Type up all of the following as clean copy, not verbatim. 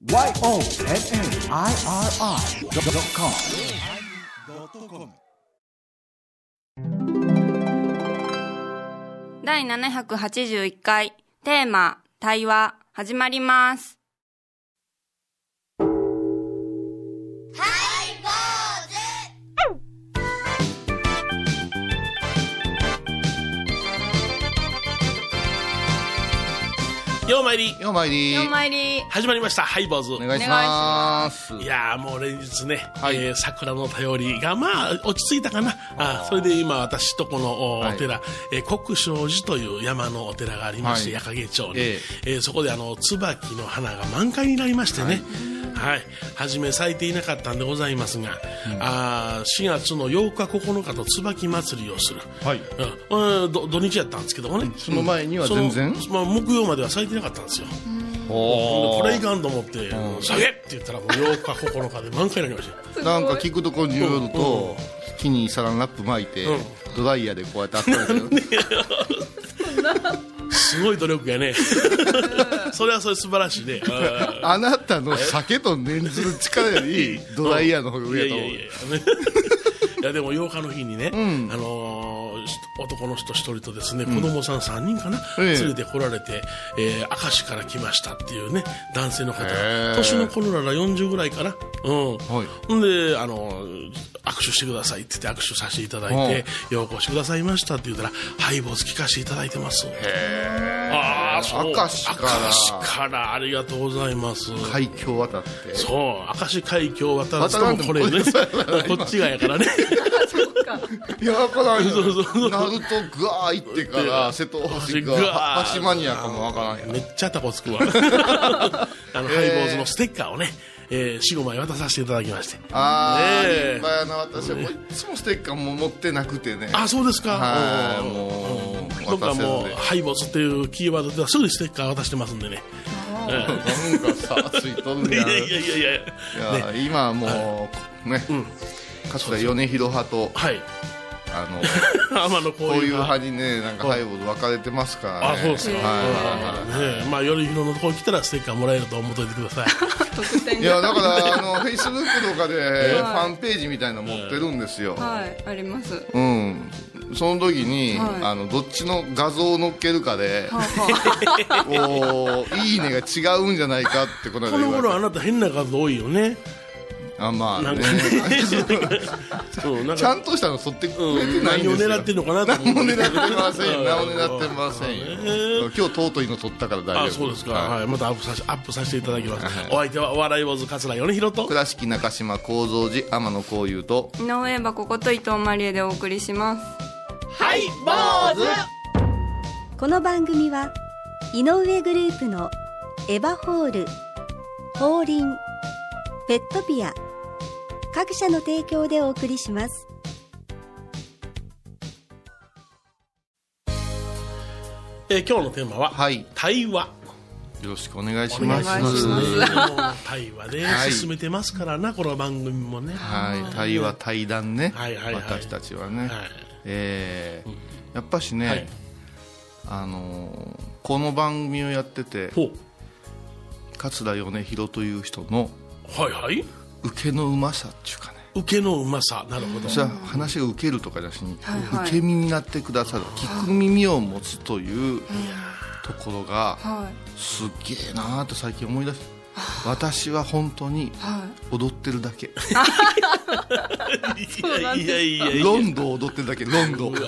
YONNIRI.com 第781回テーマ対話始まります。 ようまいりようまいり始まりましたハイボーズ。 お願いします。 いやーもう連日ね、 はい、 桜の便りがまあ落ち着いたかな。それで今私とこのお寺、国生寺という山のお寺がありまして、矢影町に、そこで椿の花が満開になりましてね、はい、初め咲いていなかったんでございますが、4月の8日9日と椿祭りをする、土日やったんですけどもね、 その前には全然、 木曜までは咲いてなかったんですよ。これいかんと思って「下げ!」って言ったらもう8日9日で満開になりましたなんか聞くところによると、木にサランラップ巻いて、ドライヤーでこうやって温めてるすごい努力やねそれはそれ素晴らしいねあなたの酒と念ずる力よりドライヤーの方が上やと思う。いやでも8日の日にね、男の人1人とですね、子供さん3人かな、連れてこられて、明石から来ましたっていうね男性の方が、年の頃なら40ぐらいかな、で握手してくださいって言って握手させていただいて、ようこしくださいましたって言ったら、ハイボーズ聞かせていただいてます。そう明石からありがとうございます。 海峡渡って、 そう明石海峡渡らずともこれねこっち側やからねいや分からんよ。なるとガー行ってから瀬戸大橋が橋マニアかも分からんよ。 めっちゃタコつくわハイボーズのステッカーをね、4、5枚渡させていただきまして。 立派やな。私はもういつもステッカーも持ってなくてね。 そうですか。 もう僕はもうハイボーズっていうキーワードではすぐにステッカー渡してますんでね。 なんかさついとるんや。いや今はもうね、桂米広派とこういう派にね、なんかハイボーズ分かれてますからね。 そうですか。まあ米広のところに来たらステッカーもらえると思っといてください。 いやだからフェイスブックとかでファンページみたいなの持ってるんですよ。 あります。 その時にどっちの画像を載っけるかでいいねが違うんじゃないかってことで言われて。 この頃あなた変な画像多いよね。 まあねちゃんとしたの沿ってくれてないんですよ。 何を狙ってんのかなと思って。 何も狙ってません。何も狙ってませんよ。今日尊いの撮ったから大丈夫。 そうですか。またアップさせていただきます。お相手はお笑い坊主桂米広と倉敷中島幸三寺天野幸雄と井上箱こと伊藤マリエでお送りします。 ハイボーズ。 この番組は井上グループのエバホール、ホーリン、ペットピア各社の提供でお送りします。 今日のテーマは、対話。 よろしくお願いします。 対話で進めてますからな、この番組もね。 対話対談ね、私たちはね、やっぱしね、この番組をやってて桂米広という人の受けのうまさっていうかね、 受けのうまさ、なるほど。 それは話が受けるとかだしに、受け身になってくださる、聞く耳を持つというところがすっげえなと最近思い出して、私は本当に踊ってるだけロンドを踊ってるだけ。ロンド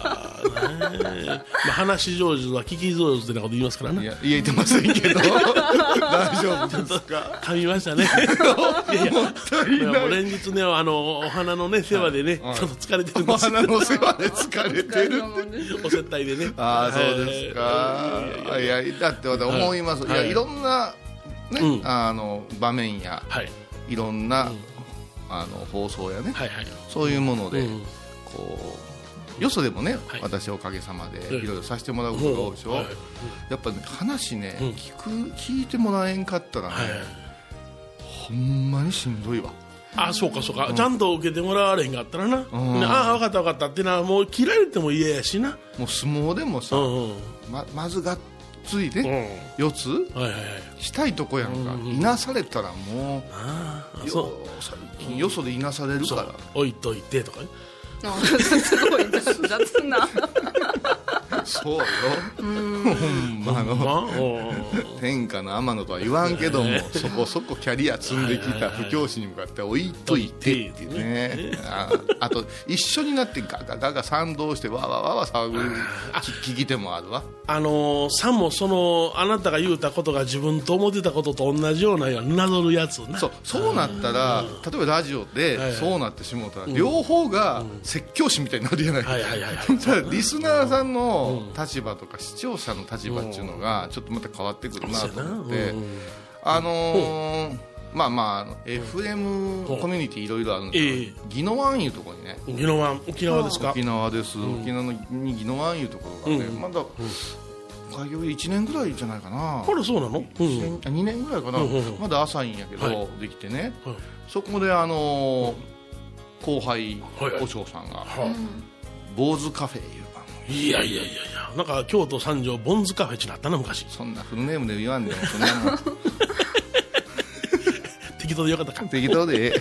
話し上手は聞き上手なこと言いますからね。 言えてませんけど大丈夫ですか。 噛みましたねもう連日ね、お花のね世話でね、ちょっと疲れてるんです。 お花の世話で疲れてるお接待でね。 そうですか。いやだって私思います。いろんなね、場面や、いろんな、放送やね、そういうもので、こうよそでもね、私おかげさまでいろいろさせてもらうことが多いでしょ。やっぱね、話ね、聞いてもらえんかったらね、ほんまにしんどいわ。 そうかそうか、ちゃんと受けてもらわれへんかったらな、分かった分かったってのはもう切られても嫌やしな。 もう相撲でもさ、まずがっついで四つしたいとこやんか。いなされたらもう最近よそでいなされるから、 置いといてとかね。 すごい雑な。 そうよ、ほんま天下の天野とは言わんけども、そこそこキャリア積んできた布教師に向かって置いといてっていうね。あと一緒になってガガガガ賛同してわわわわ騒ぐ聞き手もあるわ。 さんもあなたが言うたことが自分と思ってたことと同じようななぞるやつな。 そうなったら、例えばラジオでそうなってしもうたら、両方が説教師みたいになるじゃないですか。リスナーさんの立場とか視聴者の立場っていうのがちょっとまた変わってくるなと思って、FM コミュニティいろいろあるんですけど、宜野湾いうところにね。 宜野湾、沖縄ですか？ 沖縄です。沖縄に宜野湾いうところがね、まだ開業1年ぐらいじゃないかな。 あら、そうなの ？2年ぐらいかな。まだ浅いんやけどできてね、そこで後輩お嬢さんが坊主カフェいう番組。 いやなんか京都三条ボンズカフェってなったな昔。 そんなフルネームで言わんでもそんなもん適当でよかったか。 適当で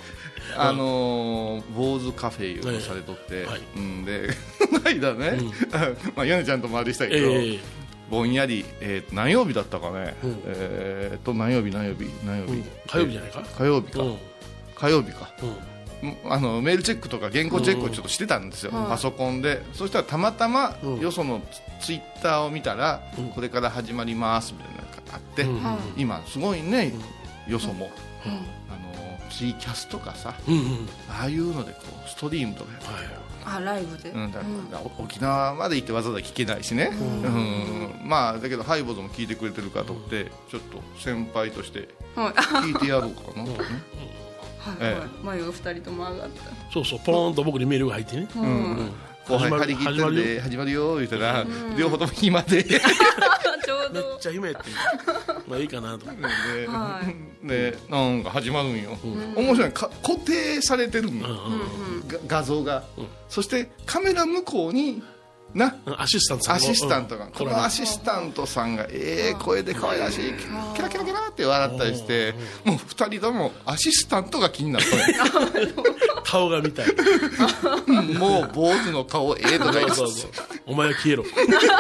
坊主カフェいうのされとって、でこの間ね、米ちゃんともあれしたけど、ぼんやり何曜日だったかね、何曜日火曜日じゃないか。 火曜日か、メールチェックとか原稿チェックをちょっとしてたんですよ、パソコンで。そしたらたまたまよそのツイッターを見たら、これから始まりますみたいなのがあって、今すごいね、よそもツイキャスとかさ、ああいうのでこうストリームとかライブで、 沖縄まで行ってわざわざ聞けないしね、だけどハイボーズも聞いてくれてるかと思って、ちょっと先輩として聞いてやろうかなとね。 前を2人とも上がった。 そうポーンと僕にメールが入ってね、 後輩張り切ってるで始まるよ言ったら、両方とも暇でちょうどめっちゃ夢ってまあいいかなと思ってでなんか始まるんよ。面白い、固定されてるんよ、画像が。そしてカメラ向こうにアシスタントが、このアシスタントさんが声で可愛らしいキラキラキラって笑ったりして、もう2人ともアシスタントが気になった顔が見たいもう坊主の顔とか言って、 お前は消えろ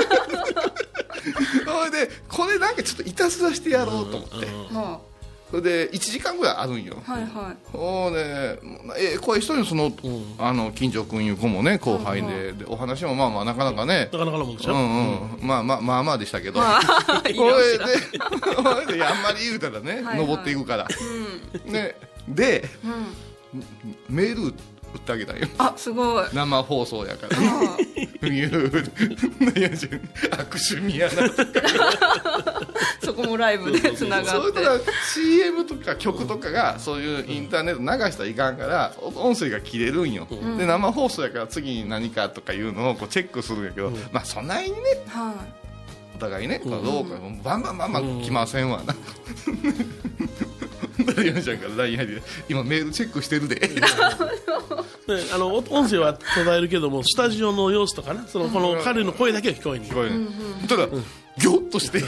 それでこれなんかちょっといたずらしてやろうと思って、それで1時間ぐらいあるんよ。声一人の金城君いう子もね後輩で、お話もなかなかね、 なかなかのもんでしょ。 まあでしたけど、これであんまり言うたらね登っていくからでメール打ってあげたんよ。 すごい生放送やから握手見やなとかそこもライブでつながって、 そういうと CM とか曲とかがそういうインターネット流したらいかんから音声が切れるんよ、で生放送やから次に何かとかいうのをこうチェックするんやけど、そんなにね、お互いね、どうかバンバン来ませんわなヨネちゃんから LINE 入って今メールチェックしてるで音声は途絶えるけどもスタジオの様子とかね、この彼の声だけは聞こえない。 ただギョッとして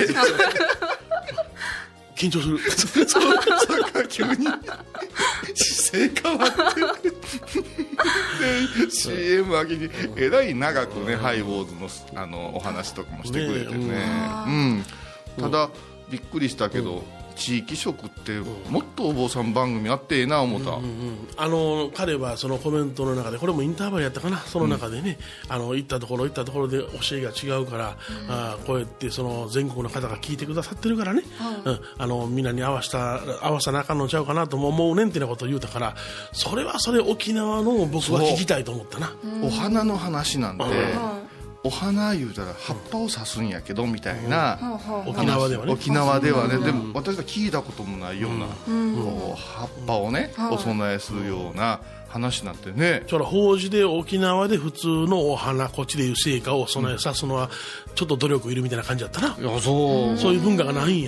緊張するそれから急に姿勢変わってで CM 明けにえらい長くねハイボーズのお話とかもしてくれてね、ただびっくりしたけど、地域色ってもっとお坊さん番組あってええな思った、 彼はそのコメントの中で、これもインターバルやったかな、その中でね、行ったところで教えが違うから、こうやってその全国の方が聞いてくださってるからね、みんなに合わさなあかんのちゃうかなとも思うねんってなことを言うたから、それはそれ沖縄の僕は聞きたいと思ったな。 お花の話なんて、お花言うたら葉っぱを刺すんやけどみたいな、 沖縄ではね、 でも私は聞いたこともないような、こう葉っぱをねお供えするような話なんてね。 法事で沖縄で普通のお花、こっちでいう成果をお供えさすのはちょっと努力いるみたいな感じだったな。 そういう文化がないんやって。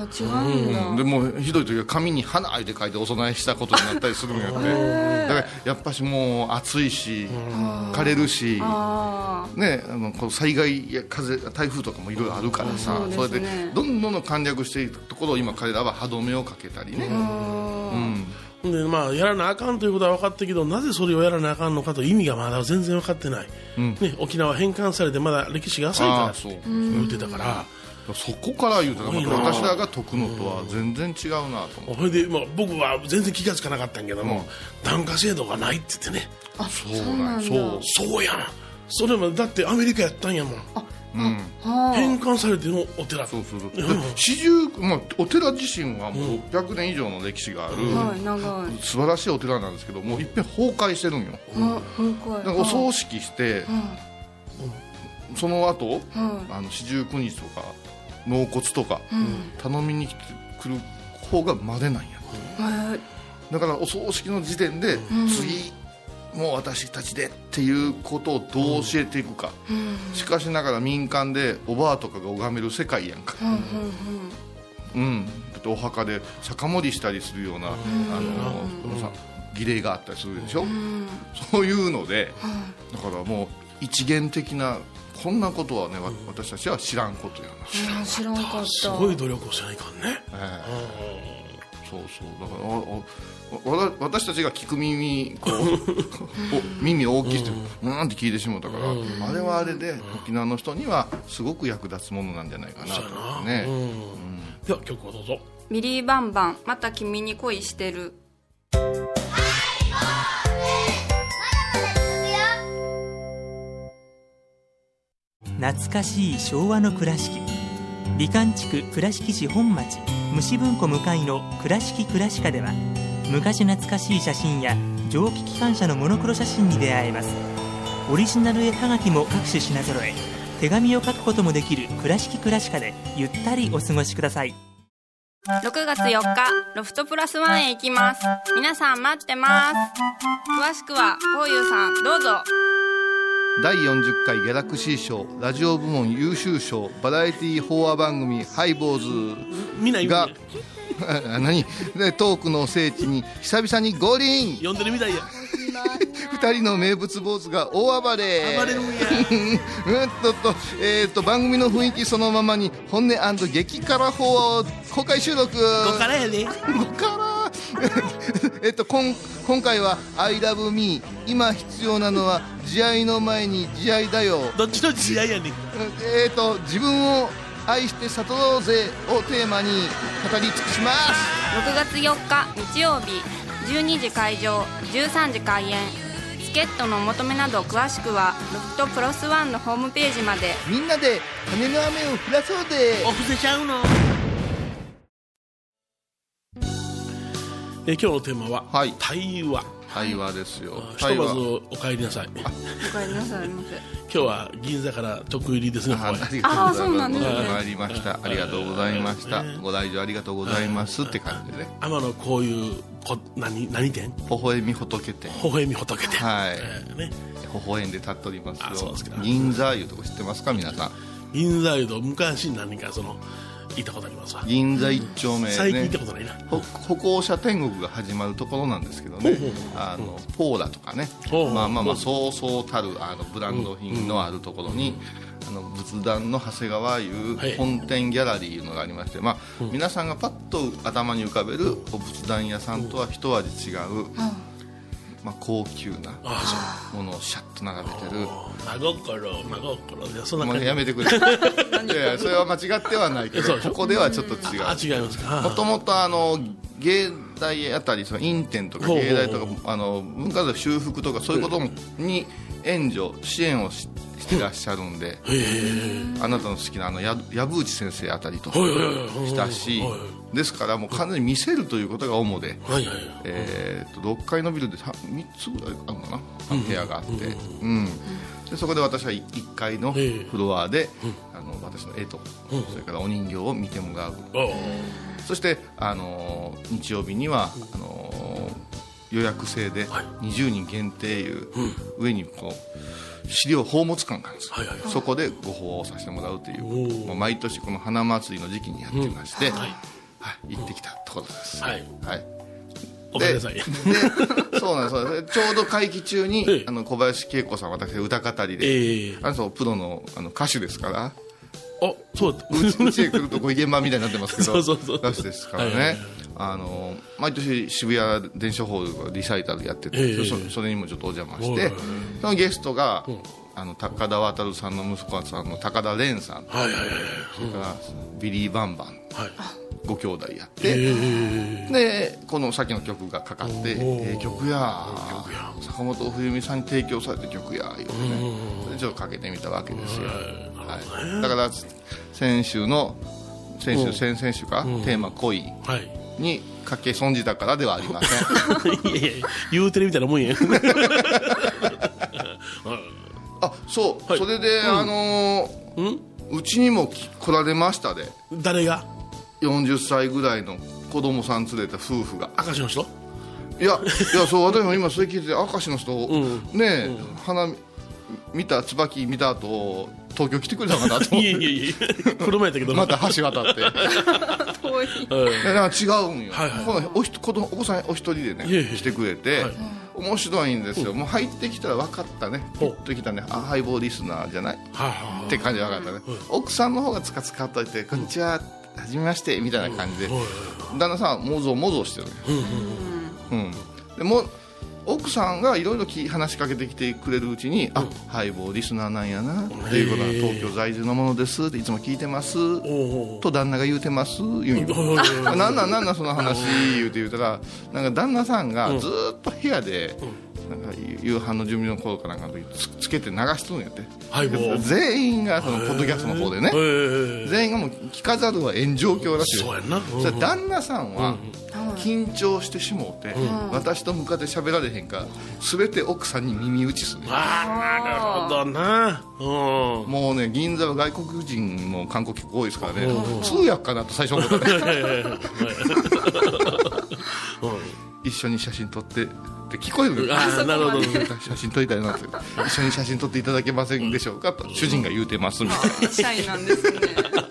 違うんだ。 でもひどい時は紙に花あいて書いてお供えしたことになったりするんやってだからやっぱしもう暑いし枯れるし、ね、この災害や風台風とかもいろいろあるからさ、それでどんどん簡略していくところを今彼らは歯止めをかけたりね。 でやらなあかんということは分かったけど、なぜそれをやらなあかんのかと意味がまだ全然分かってない、ね、沖縄返還されてまだ歴史が浅いからって言ってたから、 そこから言うと私らが解くのとは全然違うなと思って、 それで、僕は全然気がつかなかったんけども、檀家制度がないって言ってね。 そうなんだ。 そうやん。それまでだってアメリカやったんやもん。返還されてのお寺。 そう四十、お寺自身はもう600年以上の歴史がある、素晴らしいお寺なんですけど、もういっぺん崩壊してるんよ。お葬式して、その後、四十九日とか納骨とか、頼みに来る方がまでなんや。だからお葬式の時点で、次もう私たちでっていうことをどう教えていくか、しかしながら民間でおばあとかが拝める世界やんか、だってお墓で酒盛りしたりするような、儀礼があったりするでしょ、そういうので、だからもう一元的なこんなことはね、私たちは知らんことやな。 知らんかった。 すごい努力をしないかんね。 そうだから私たちが聞く耳耳を大きくしてなんて聞いてしまったから、あれはあれで沖縄の人にはすごく役立つものなんじゃないかなとね。 では曲をどうぞ。 ミリーバンバン、また君に恋してる。 懐かしい昭和の倉敷、美観地区倉敷市本町虫文庫向かいの倉敷倉歯科では、昔懐かしい写真や蒸気機関車のモノクロ写真に出会えます。オリジナル絵はがきも各種品揃え、手紙を書くこともできる倉敷倉歯科でゆったりお過ごしください。 6月4日ロフトプラスワンへ行きます。皆さん待ってます。詳しくはこうゆうさんどうぞ。 第40回ギャラクシー賞ラジオ部門優秀賞バラエティ法話番組ハイボーズが何トークの聖地に久々に合輪。 呼んでるみたいや。 2人の名物坊主が大暴れ。 暴れるんや。 番組の雰囲気そのままに本音&激辛法話を公開収録。 5からやで。 5から今回は I love me 今必要なのは慈愛の前に慈愛だよ。 どっちの慈愛やねん。 自分を愛して悟ろうぜをテーマに語り尽くします。 6月4日日曜日12時会場13時開演。チケットのお求めなど詳しくはロフトプラスワンのホームページまで。 みんなで羽の雨を降らそうで。 お布施ちゃうの。今日のテーマは、対話。 対話ですよ。 ひとまずお帰りなさい。 お帰りなさいませ。 今日は銀座から直入りですね。 ありがとうございます。参りました。ありがとうございました。ご来場ありがとうございますって感じでね。 天野こういう何店？ 微笑み仏店。 微笑み仏店。 はい。微笑んで立っておりますよ。銀座いうとこ知ってますか皆さん？ 銀座いうと昔何か行ったことありますわ。 銀座一丁目ね。 最近行ったことないな。 歩行者天国が始まるところなんですけどね。ポーラとかね。そうそうたるブランド品のあるところに仏壇の長谷川いう本店ギャラリーいうのがありまして、皆さんがパッと頭に浮かべる仏壇屋さんとは一味違う。高級なものをシャッと並べてる。 真心でそんな感じ。 やめてくれ。いやそれは間違ってはないけど、ここではちょっと違う。 違いますか。 もともと芸大あたり院展とか芸大とか文化財修復とかそういうことに援助支援をしてらっしゃるんで、あなたの好きな藪内先生あたりと親しいですから、もう完全に見せるということが主で、6階のビルで3つぐらいあるのかな、部屋があって、でそこで私は1階のフロアで私の絵とそれからお人形を見てもらう。そして日曜日には予約制で20人限定いう上に資料宝物館があるんです、そこでご奉話をさせてもらうという、毎年この花祭りの時期にやってまして、 行ってきたところです。 はい。 はい。 おかげなさい。 で、そうなんです。ちょうど会期中に、小林恵子さん、私、歌語りで、プロの、歌手ですから、 そうだ。 うちへ来るとご意見番みたいになってますけど、 そう歌手ですからね。毎年渋谷電車ホールリサイタルやってて、それにもちょっとお邪魔して、そのゲストが、高田渡さんの息子さんの高田蓮さん、それからビリー・バンバン、ご兄弟やって、でこのさっきの曲がかかって曲や坂本冬美さんに提供された曲やいうね、ちょっとかけてみたわけですよ。だから先々週か、テーマ恋にかけ損じたからではありません。 いやいや言うてるみたいなもんや。 そう、それでうちにも来られましたで。 誰が ？40歳ぐらいの子供さん連れた夫婦が。 明石の人？ いやそう私も今それ聞いてて、明石の人ね、花見た椿見た後東京来てくれたかなと思って。 いや車やったけどまた橋渡って遠い。 なんか違うんよ。お子さんお一人でね来てくれて、面白いんですよ。もう入ってきたら分かったね、ピッときたね、ハイボーリスナーじゃないって感じで分かったね。奥さんの方がつかつかっといて、こんにちは、はじめましてみたいな感じで、旦那さんもぞもぞしてる。でも奥さんがいろいろ話しかけてきてくれるうちに、ハイボーリスナーなんやなっていうことは、東京在住のものですっていつも聞いてますと旦那が言うてます言うなんなんその話言うたら、なんか旦那さんがずっと部屋でなんか夕飯の準備の頃かなんかの時つけて流しとるんやって。全員がそのポッドキャストの方でね、全員がもう聞かざるは炎上境らしい。 そうやな。 それ旦那さんは緊張してしもうて、私と向かって喋られへんから全て奥さんに耳打ちする。 なるほどな。 もうね、銀座は外国人も観光客多いですからね、通訳かなと最初思ったね。一緒に写真撮ってって聞こえる。 なるほど。 写真撮りたいなって、一緒に写真撮っていただけませんでしょうかと主人が言うてますみたいな。 シャイなんですね。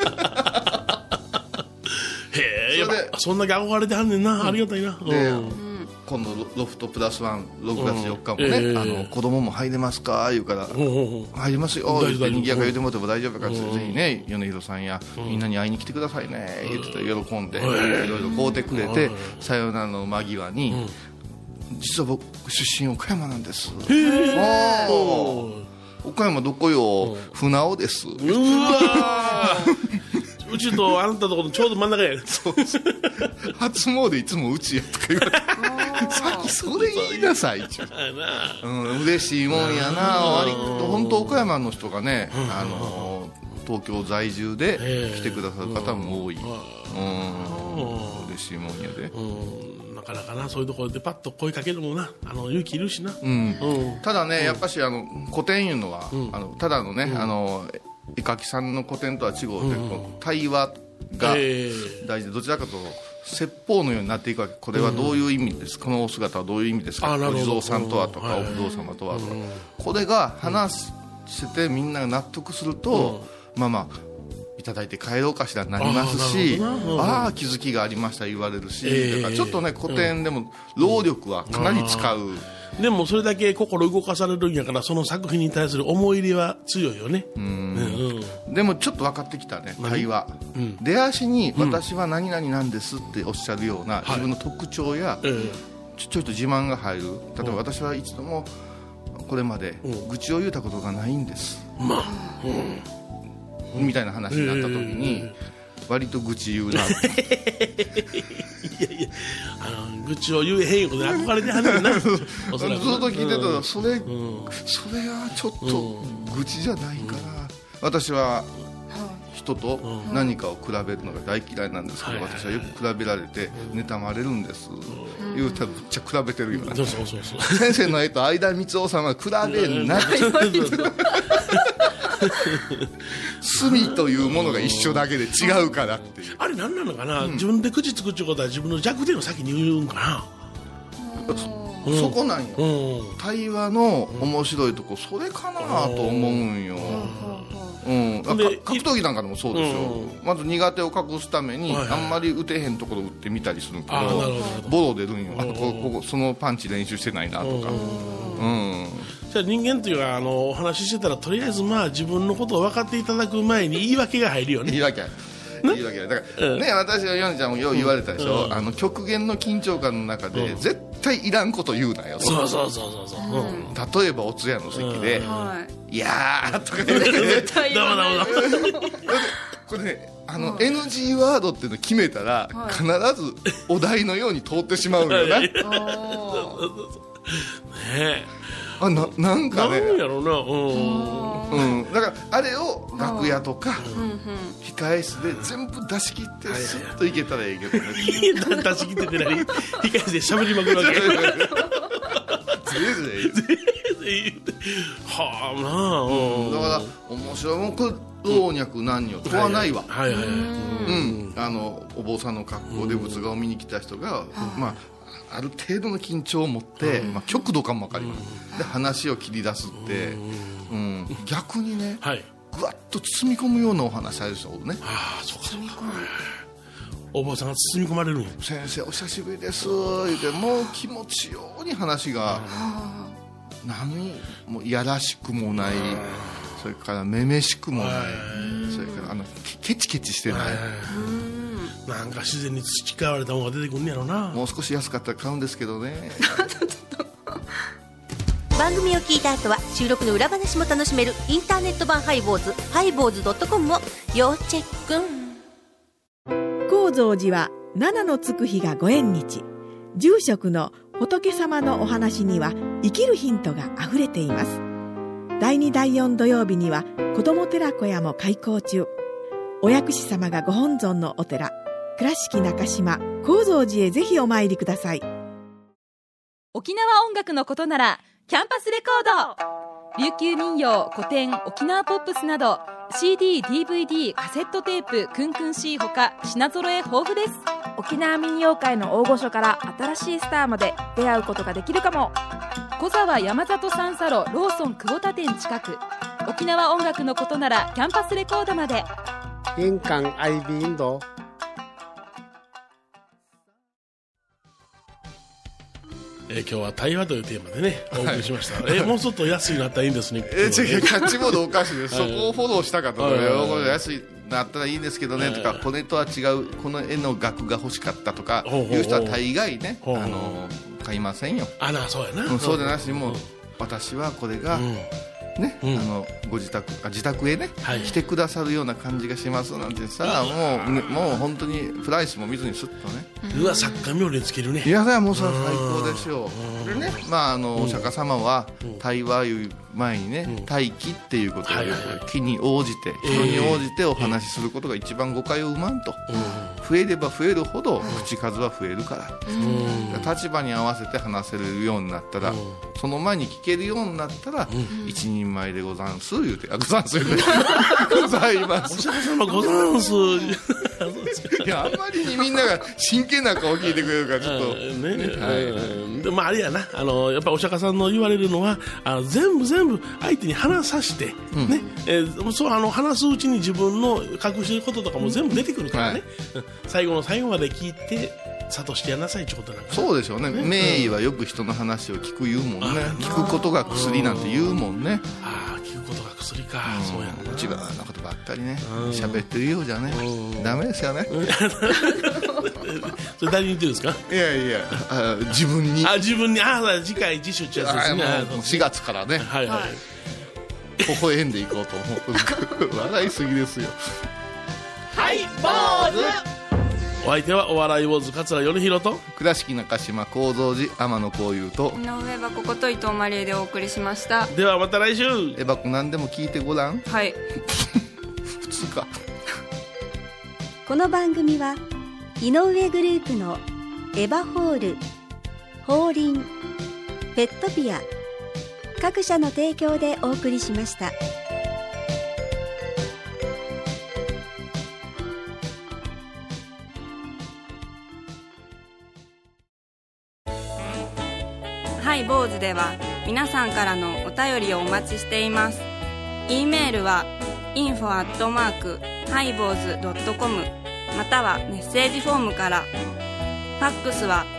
へえ、そんだけ憧れてはんねんな。ありがたいな。 今度ロフトプラスワン6月4日もね、子供も入れますか言うから、入りますよってにぎやか言うてもらっても大丈夫かって、ぜひね米広さんやみんなに会いに来てくださいね言ってたら喜んでいろいろ買うてくれて、さよならの間際に、実は僕出身岡山なんです。岡山どこよ？船尾です。 うわうちとあなたところちょうど真ん中や。 そう初詣いつもうちやとか言われて、さっきそれ言いなさい。嬉しいもんやな。割と本当岡山の人がね、東京在住で来てくださる方も多い。嬉しいもんやで。 なかなかな、そういうところでパッと声かけるもんな、勇気いるしな。 ただね、やっぱし古典いうのは、ただのね、絵描きさんの古典とは違うて、対話が大事で、どちらかと説法のようになっていくわけ。これはどういう意味ですか、このお姿はどういう意味ですか、お地蔵さんとはとか、お不動様とはとか、これが話しててみんなが納得すると、いただいて帰ろうかしらになりますし、ああ気づきがありました言われるし、だからちょっとね、古典でも労力はかなり使う。 でもそれだけ心動かされるんやから、その作品に対する思い入れは強いよね。 でもちょっと分かってきたね、対話、出足に私は何々なんですっておっしゃるような自分の特徴やちょっと自慢が入る。例えば私はいつでもこれまで愚痴を言うたことがないんです、みたいな話になった時に割と愚痴言うな。いや愚痴を言えへんよことで憧れてはんねんな。ずっと聞いてたら、それはちょっと愚痴じゃないから、私は人と何かを比べるのが大嫌いなんですけど、私はよく比べられて妬まれるんです、言うたらめっちゃ比べてるよな。先生の絵と相田光雄さんは比べんなって罪というものが一緒だけで違うからっていう。 あれ何なのかな、自分で口つくっちゅうことは自分の弱点を先に言うんかな。 そこなんよ、対話の面白いとこそれかなと思うんよ。 格闘技なんかでもそうですよ、まず苦手を隠すために、あんまり打てへんところ打ってみたりするけど、ボロ出るんよ、ここそのパンチ練習してないなとか。 じゃあ人間というかお話ししてたらとりあえず自分のことを分かっていただく前に言い訳が入るよね。 言い訳だからね、私はヨネちゃんもよう言われたでしょ、極限の緊張感の中で絶対いらんこと言うなよと。そう例えばお通夜の席で「いやー」とか言う絶対言わないこれねNG ワードっていうの決めたら必ずお題のように通ってしまうんよな。ねえ、 なんかね、 なんやろうな、だからあれを楽屋とか控え室で全部出し切ってスッといけたらいいけどね。 出し切ってて何控え室で喋りまくるわけ。はあ、だから面白いもん、これ老若男女問わないわ。お坊さんの格好で仏画を見に来た人がある程度の緊張を持って、極度かも分かります、で話を切り出すって、逆にね、ぐわっと包み込むようなお話ある人ね。 そうか、お坊さんが包み込まれるんや。 先生お久しぶりです言ってもう気持ちように話がもういやらしくもない、それからめめしくもない、それからケチケチしてない、 なんか自然に培われたものが出てくるんやろな。 もう少し安かったら買うんですけどね。 番組を聞いた後は収録の裏話も楽しめるインターネット版ハイボーズ、ハイボーズ.com を要チェック。 高蔵寺は七のつく日がご縁日。住職の仏様のお話には生きるヒントがあふれています。第2第4土曜日には子ども寺小屋も開校中。お薬師様がご本尊のお寺、倉敷中島・高蔵寺へぜひお参りください。 沖縄音楽のことならキャンパスレコード。琉球民謡、古典、沖縄ポップスなど CD、DVD、カセットテープ、クンクン C ほか品揃え豊富です。 沖縄民謡界の大御所から新しいスターまで出会うことができるかも。 小沢山里三佐路ローソン久保田店近く。沖縄音楽のことならキャンパスレコードまで。 印港 IB インド。 今日は対話というテーマでねお送りしました、もうちょっと安いなったらいいんですね。 キャッチボードおかしいです、そこをフォローしたかったとか、安いなったらいいんですけどねとか、これとは違うこの絵の額が欲しかったとかいう人は大概ね買いませんよ。 そうやな、 そうでなしにも私はこれがね、ご自宅へね、来てくださるような感じがしますなんてさ、もう本当にプライスも見ずにスッとね、 うわ作家名につけるね。 いやもうそれは最高でしょう。でね、お釈迦様は対話いう前にね、待機っていうことで気に応じて人に応じてお話しすることが一番誤解を生まんと、増えれば増えるほど口数は増えるから、立場に合わせて話せるようになったら、その前に聞けるようになったら、一人前でござんす言うて、ござんす言うてございます、 お釈迦様ござんす。 いや、あんまりにみんなが真剣な顔を聞いてくれるからちょっとでもあれやな、やっぱお釈迦さんの言われるのは全部相手に話させて、そう話すうちに自分の隠していることとかも全部出てくるからね、最後の最後まで聞いて諭してやなさいってことなんか。 そうでしょうね。名医はよく人の話を聞く言うもんね。聞くことが薬なんて言うもんね。 聞くことが薬か。そうやな。 内輪なことばっかりね喋ってるようじゃねダメですよね。 それ誰に言ってるんですか。 いや自分に次回自主ってやつですね。 4月からね、微笑んでいこうと思う。笑いすぎですよ。 はい坊主。 お相手はお笑い坊主桂米宏と倉敷中島高蔵寺天野幸雄と井上はここと伊藤マリエでお送りしました。 ではまた来週。 エバコ何でも聞いてごらん。 はい普通か。 この番組は井上グループのエバホール、ホーリン、ペットピア各社の提供でお送りしました。 ハイボーズでは皆さんからのお便りをお待ちしています。 E メールは info@highbows.com またはメッセージフォームから。ファックスは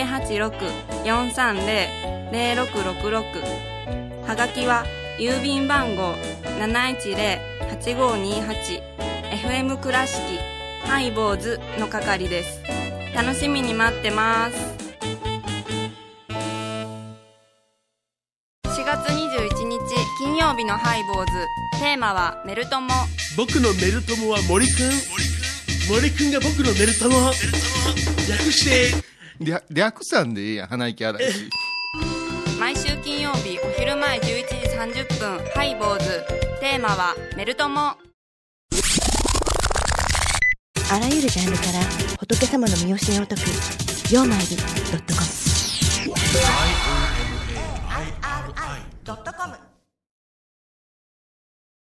086-430-0666 はがきは郵便番号 710-8528 FM 倉敷ハイボーズの係です。楽しみに待ってます。4月21日金曜日のハイボーズ、テーマはメルトモ。 僕のメルトモは森くん。森くんが僕のメルトモ。略して略さんでいいやん、鼻息荒いし。 毎週金曜日お昼前11時30分ハイボーズ、テーマはメルトモ。 あらゆるジャンルから仏様の身教えを説くヨーマイル.com